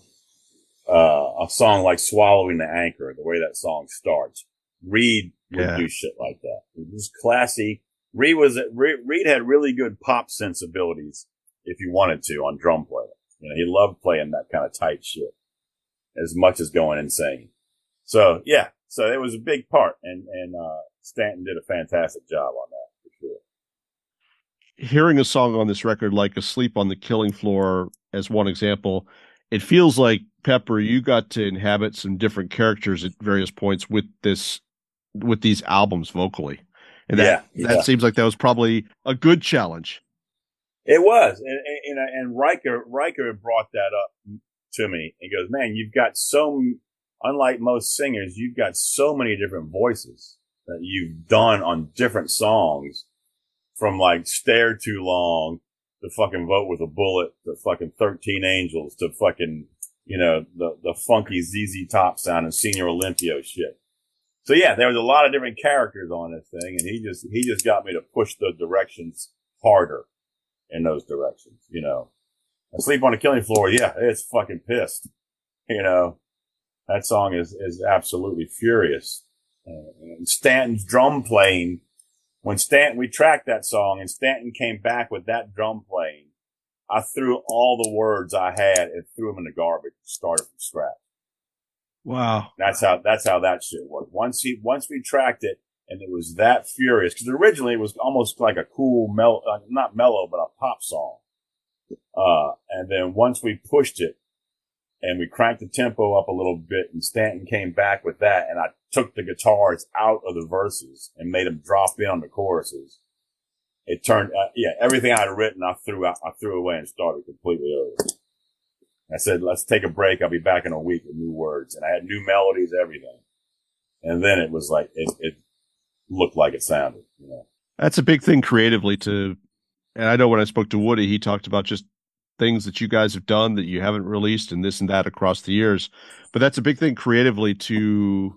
know, a song like Swallowing the Anchor, the way that song starts. Reed would do shit like that. It was classy. Reed had really good pop sensibilities if you wanted to on drum play. You know, he loved playing that kind of tight shit as much as going insane. So yeah, so it was a big part, and Stanton did a fantastic job on that for sure. Hearing a song on this record like Asleep on the Killing Floor as one example, it feels like, Pepper, you got to inhabit some different characters at various points with these albums vocally. And that seems like that was probably a good challenge. It was. And Riker brought that up to me and goes, man, you've got unlike most singers, you've got so many different voices that you've done on different songs, from like Stare Too Long to fucking Vote with a Bullet to fucking 13 Angels to fucking, you know, the funky ZZ Top sound and Senior Olympio shit. So yeah, there was a lot of different characters on this thing, and he just got me to push the directions harder in those directions, you know. Asleep on the Killing Floor, yeah, it's fucking pissed. You know, that song is absolutely furious. And Stanton's drum playing, we tracked that song and Stanton came back with that drum playing, I threw all the words I had and threw them in the garbage and started from scratch. Wow. That's how that shit worked. Once we tracked it and it was that furious, because originally it was almost like a cool not mellow, but a pop song. And then once we pushed it and we cranked the tempo up a little bit and Stanton came back with that, and I took the guitars out of the verses and made them drop in on the choruses. It turned, everything I had written, I threw away and started completely over. I said, let's take a break. I'll be back in a week with new words. And I had new melodies, everything. And then it was like, it looked like it sounded, you know. That's a big thing creatively and I know when I spoke to Woody, he talked about just things that you guys have done that you haven't released and this and that across the years. But that's a big thing creatively to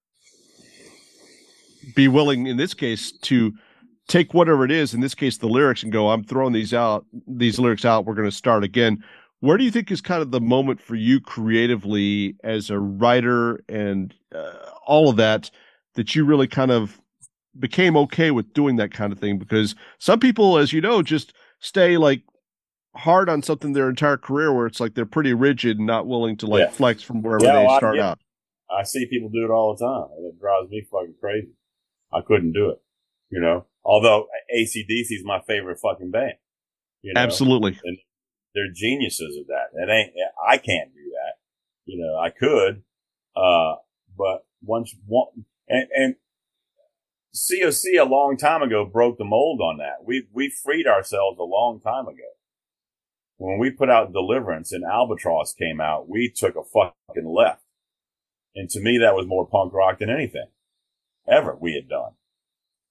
be willing, in this case, to take whatever it is, in this case, the lyrics, and go, I'm throwing these lyrics out. We're going to start again. Where do you think is kind of the moment for you creatively as a writer and all of that you really kind of became okay with doing that kind of thing? Because some people, as you know, just stay like hard on something their entire career, where it's like they're pretty rigid and not willing to like flex from wherever they start out. I see people do it all the time, and it drives me fucking crazy. I couldn't do it, you know. Although AC/DC is my favorite fucking band, you know? Absolutely, and they're geniuses at that. I can't do that, you know. I could, but and COC a long time ago broke the mold on that. We freed ourselves a long time ago. When we put out Deliverance and Albatross came out, we took a fucking left. And to me, that was more punk rock than anything ever we had done.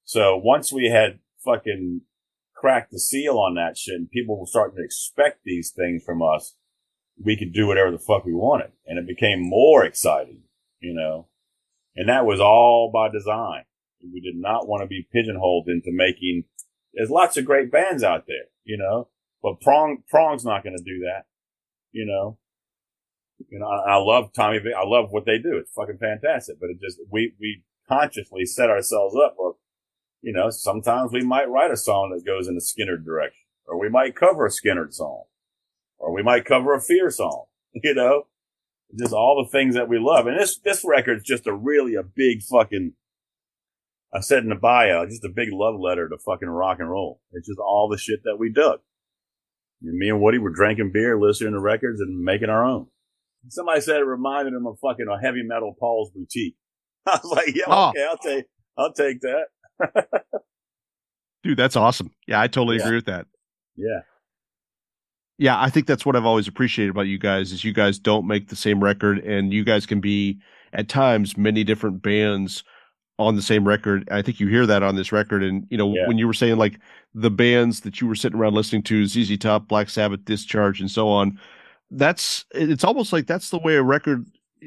So once we had fucking cracked the seal on that shit and people were starting to expect these things from us, we could do whatever the fuck we wanted. And it became more exciting, you know, and that was all by design. We did not want to be pigeonholed into making, there's lots of great bands out there, you know, but Prong's not going to do that, you know. You know, I love Tommy V. I love what they do. It's fucking fantastic. But it just, we consciously set ourselves up for, you know, sometimes we might write a song that goes in a Skynyrd direction, or we might cover a Skynyrd song, or we might cover a Fear song, you know, just all the things that we love. And this record's just a big fucking, I said in the bio, just a big love letter to fucking rock and roll. It's just all the shit that we dug. And me and Woody were drinking beer, listening to records, and making our own. Somebody said it reminded him of fucking a heavy metal Paul's Boutique. I was like, yeah, okay, I'll take that. Dude, that's awesome. Yeah, I totally agree with that. Yeah. Yeah, I think that's what I've always appreciated about you guys is you guys don't make the same record, and you guys can be at times many different bands on the same record. I think you hear that on this record. And, you know, when you were saying like the bands that you were sitting around listening to, ZZ Top, Black Sabbath, Discharge, and so on, it's almost like that's the way a record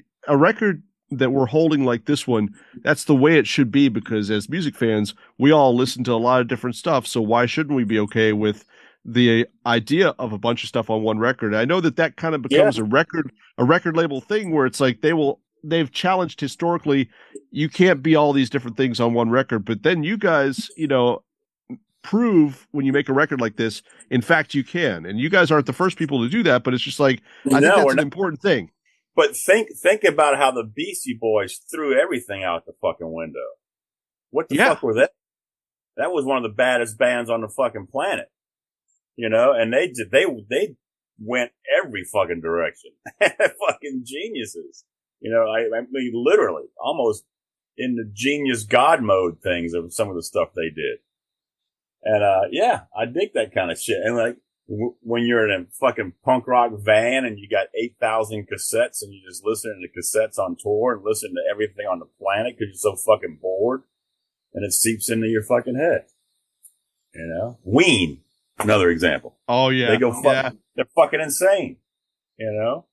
that we're holding like this one, that's the way it should be, because as music fans, we all listen to a lot of different stuff. So why shouldn't we be okay with the idea of a bunch of stuff on one record? I know that kind of becomes a record label thing where it's like they've challenged historically, you can't be all these different things on one record, but then you guys, you know, prove when you make a record like this, in fact, you can. And you guys aren't the first people to do that, but it's just like, I think that's an important thing. But think about how the Beastie Boys threw everything out the fucking window. What the fuck were they? That was one of the baddest bands on the fucking planet. You know, and they went every fucking direction. Fucking geniuses. You know, I mean, literally, almost in the genius God mode things of some of the stuff they did. And, I dig that kind of shit. And like, when you're in a fucking punk rock van and you got 8,000 cassettes and you just listen to cassettes on tour and listen to everything on the planet because you're so fucking bored, and it seeps into your fucking head. You know? Ween, another example. Oh, yeah. They go fucking, they're fucking insane. You know?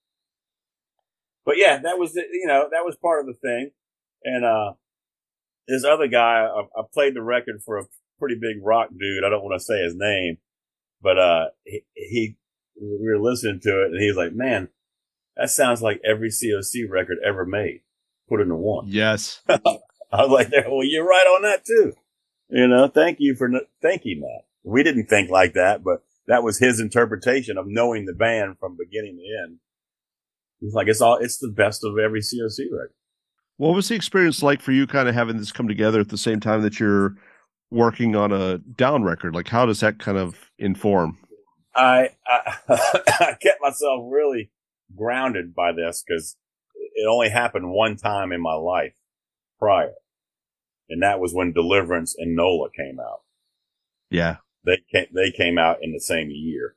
But yeah, that was part of the thing. And, this other guy, I played the record for a pretty big rock dude. I don't want to say his name, but, we were listening to it and he's like, man, that sounds like every COC record ever made, put into one. Yes. I was like, well, you're right on that too. You know, thank you for thinking that. We didn't think like that, but that was his interpretation of knowing the band from beginning to end. He's like, it's the best of every COC record. What was the experience like for you kind of having this come together at the same time that you're working on a Down record? Like, how does that kind of inform? I kept myself really grounded by this because it only happened one time in my life prior. And that was when Deliverance and NOLA came out. Yeah. They came out in the same year.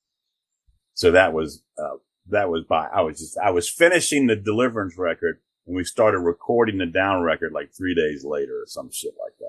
So I was finishing the Deliverance record and we started recording the Down record like 3 days later or some shit like that.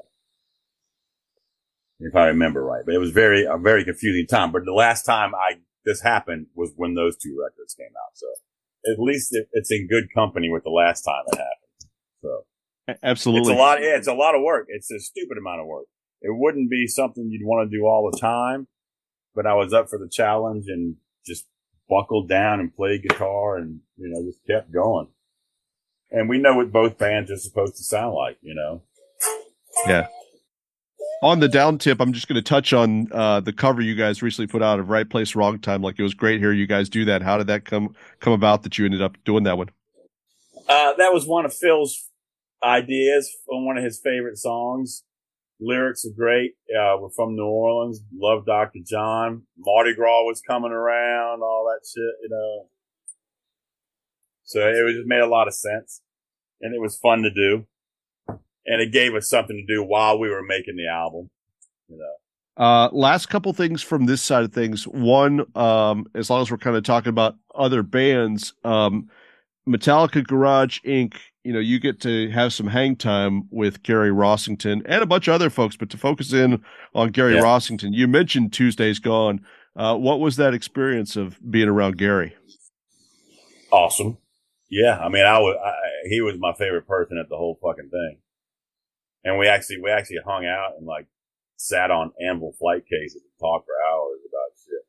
If I remember right. But it was a very confusing time. But the last time this happened was when those two records came out. So at least it's in good company with the last time it happened. So absolutely. It's a lot of work. It's a stupid amount of work. It wouldn't be something you'd want to do all the time, but I was up for the challenge and just buckled down and played guitar and, you know, just kept going. And we know what both bands are supposed to sound like, you know? Yeah. On the Down tip, I'm just going to touch on the cover you guys recently put out of Right Place, Wrong Time. Like, it was great hearing you guys do that. How did that come about that you ended up doing that one? That was one of Phil's ideas on one of his favorite songs. Lyrics are great. We're from New Orleans. Love Dr. John. Mardi Gras was coming around, all that shit, you know. So it just made a lot of sense. And it was fun to do. And it gave us something to do while we were making the album, you know. Last couple things from this side of things. One, as long as we're kind of talking about other bands, Metallica Garage Inc., you get to have some hang time with Gary Rossington and a bunch of other folks, but to focus in on Gary Rossington, you mentioned Tuesday's Gone. What was that experience of being around Gary? Awesome. Yeah. I mean, he was my favorite person at the whole fucking thing. And we actually hung out and like sat on Anvil flight cases and talked for hours about shit,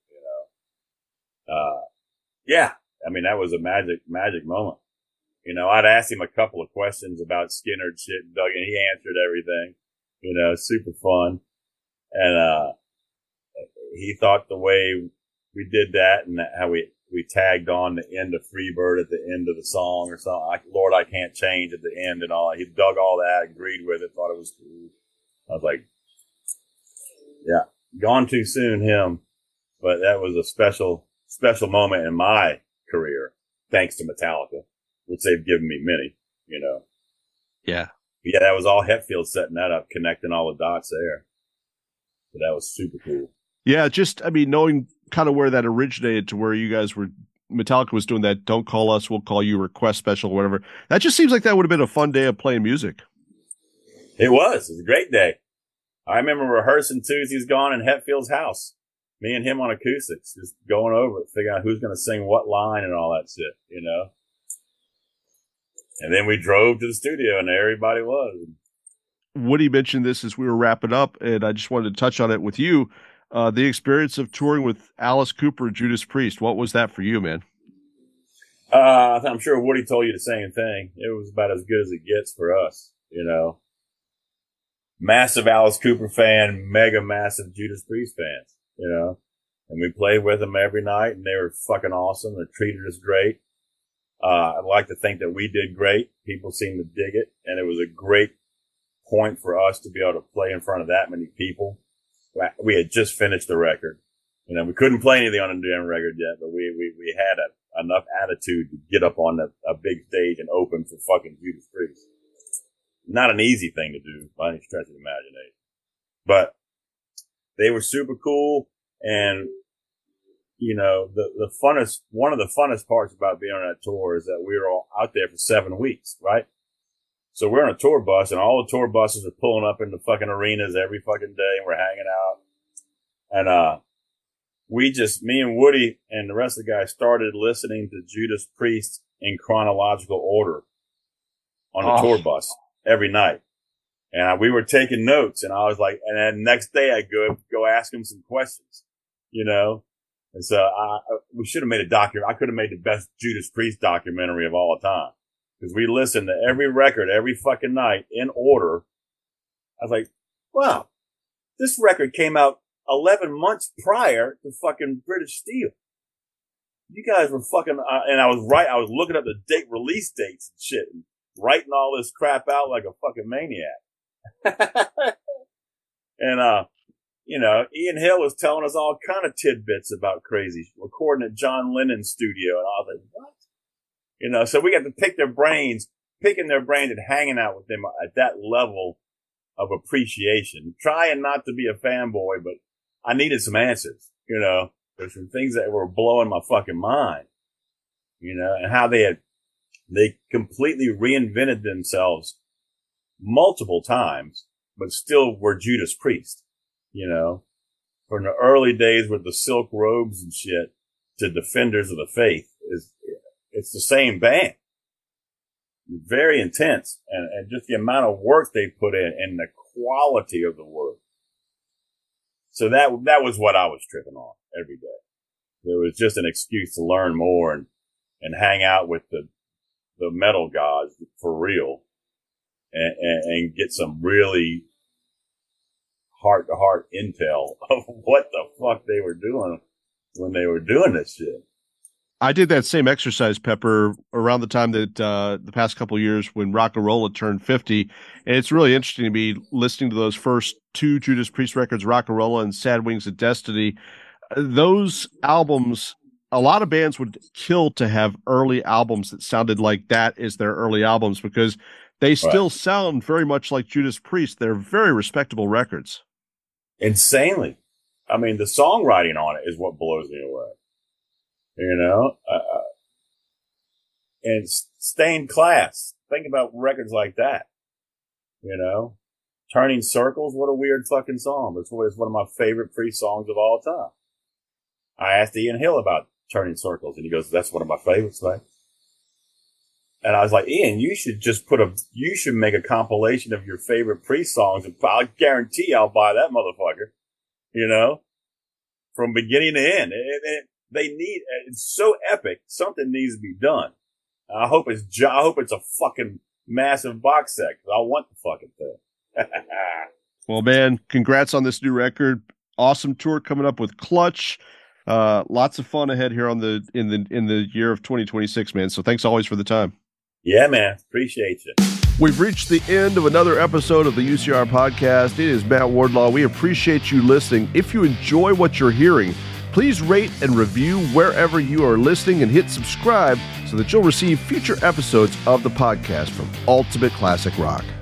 yeah. I mean, that was a magic moment. I'd asked him a couple of questions about Skinner and shit, and Doug, and he answered everything. Super fun. And he thought the way we did that and how we tagged on the end of Freebird at the end of the song or something. Lord, I Can't Change at the end and all. He dug all that, agreed with it, thought it was cool. I was like, yeah, gone too soon, him. But that was a special moment in my career, thanks to Metallica, which they've given me many, Yeah. Yeah, that was all Hetfield setting that up, connecting all the dots there. So that was super cool. Yeah, knowing kind of where that originated to where you guys were, Metallica was doing that Don't Call Us, We'll Call You request special or whatever. That just seems like that would have been a fun day of playing music. It was a great day. I remember rehearsing Tuesday's Gone in Hetfield's house. Me and him on acoustics, just going over it, figuring out who's going to sing what line and all that shit, And then we drove to the studio and there everybody was. Woody mentioned this as we were wrapping up, and I just wanted to touch on it with you. The experience of touring with Alice Cooper, Judas Priest. What was that for you, man? I'm sure Woody told you the same thing. It was about as good as it gets for us, Massive Alice Cooper fan, mega massive Judas Priest fans, And we played with them every night, and they were fucking awesome. They treated us great. I'd like to think that we did great. People seemed to dig it, and it was a great point for us to be able to play in front of that many people. We had just finished the record. We couldn't play anything on the damn record yet, but we had enough attitude to get up on a big stage and open for fucking Judas Priest. Not an easy thing to do by any stretch of the imagination. But they were super cool, and one of the funnest parts about being on that tour is that we were all out there for 7 weeks, right? So we're on a tour bus, and all the tour buses are pulling up into fucking arenas every fucking day, and we're hanging out. And me and Woody and the rest of the guys started listening to Judas Priest in chronological order on the tour bus every night. And we were taking notes, and I was like, and then next day I go ask him some questions, And so we should have made a documentary. I could have made the best Judas Priest documentary of all time. Because we listened to every record every fucking night in order. I was like, wow, this record came out 11 months prior to fucking British Steel. You guys were fucking, and I was looking up the release dates and shit, and writing all this crap out like a fucking maniac. And, Ian Hill was telling us all kind of tidbits about crazy, recording at John Lennon's studio, and I was like, what? So we got to picking their brains and hanging out with them at that level of appreciation, trying not to be a fanboy, but I needed some answers, there's some things that were blowing my fucking mind, and how they completely reinvented themselves multiple times, but still were Judas Priest, from the early days with the silk robes and shit to Defenders of the Faith it's the same band. Very intense, and just the amount of work they put in and the quality of the work. So that was what I was tripping on every day. It was just an excuse to learn more and hang out with the metal gods for real and get some really heart to heart intel of what the fuck they were doing when they were doing this shit. I did that same exercise, Pepper, around the time that the past couple of years when Rock-A-Rolla turned 50. And it's really interesting to be listening to those first two Judas Priest records, Rock-A-Rolla and Sad Wings of Destiny. Those albums, a lot of bands would kill to have early albums that sounded like that is their early albums because they still sound very much like Judas Priest. They're very respectable records. Insanely. I mean, the songwriting on it is what blows me away. And Stained Class Think about records like that. Turning Circles, what a weird fucking song. It's one of my favorite Priest songs of all time. I asked Ian Hill about Turning Circles, and he goes, that's one of my favorites, man. And I was like, Ian, you should just you should make a compilation of your favorite Priest songs, and I guarantee I'll buy that motherfucker, from beginning to end. It's so epic. Something needs to be done. I hope it's a fucking massive box set, 'cause I want the fucking thing. Well, man, congrats on this new record. Awesome tour coming up with Clutch. Lots of fun ahead here in the year of 2026, man. So thanks always for the time. Yeah, man. Appreciate you. We've reached the end of another episode of the UCR podcast. It is Matt Wardlaw. We appreciate you listening. If you enjoy what you're hearing, please rate and review wherever you are listening and hit subscribe so that you'll receive future episodes of the podcast from Ultimate Classic Rock.